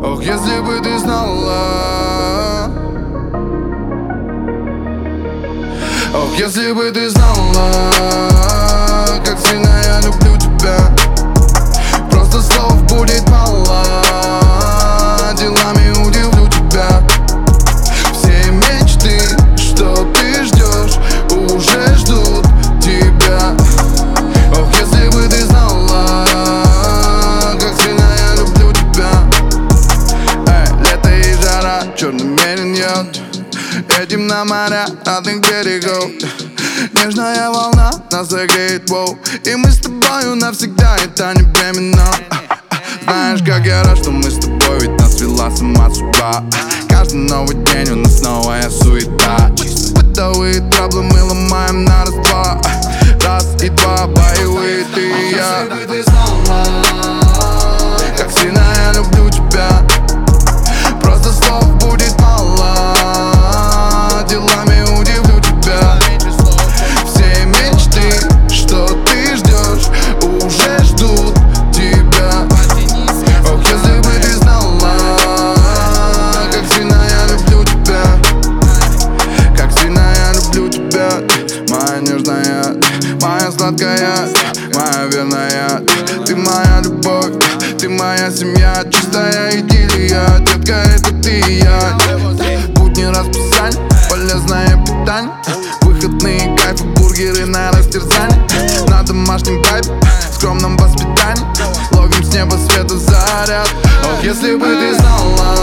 Ох, если бы ты знала. Ох, если бы ты знала, как сильно я люблю тебя. Просто слов будет мало, делами удивлю тебя. Все мечты, что ты ждешь, уже ждут тебя. Ох, если бы ты знала, как сильно я люблю тебя. Лето и жара, черный мерин йод, едем на моря родных берегов. Нежная волна нас согреет, воу. И мы с тобою навсегда, это не временно. Знаешь, как я рад, что мы с тобой, ведь нас вела сама судьба. Каждый новый день у нас новая суета. Чисто бытовые траблы мы ломаем на раз-два. Раз и два, боевые ты и я. Если бы ты знала, как сильно я люблю тебя. Просто слов будет мало, делами удивлю тебя. Все мечты, что ты ждешь, уже ждут тебя. Ох, если бы ты знала, как сильно я люблю тебя. Как сильно я люблю тебя. Моя нежная, моя сладкая, моя верная. Ты моя любовь, ты моя семья, чистая идиллия. Детка, это ты и я. Будни расписание, полезное питание, выходные кайфы, бургеры на растерзание. На домашнем кайфе, в скромном воспитании, ловим с неба света заряд. Ох, если бы ты знала,